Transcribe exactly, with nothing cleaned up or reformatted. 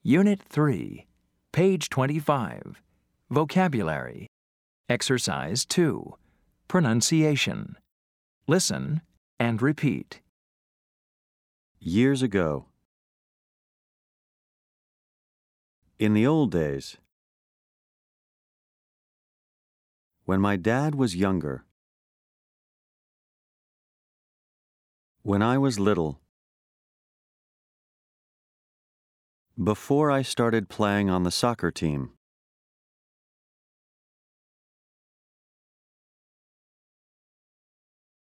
Unit three, page twenty-five, Vocabulary. Exercise two, Pronunciation. Listen and repeat. Years ago. In the old days. When my dad was younger. When I was little. Before I started playing on the soccer team.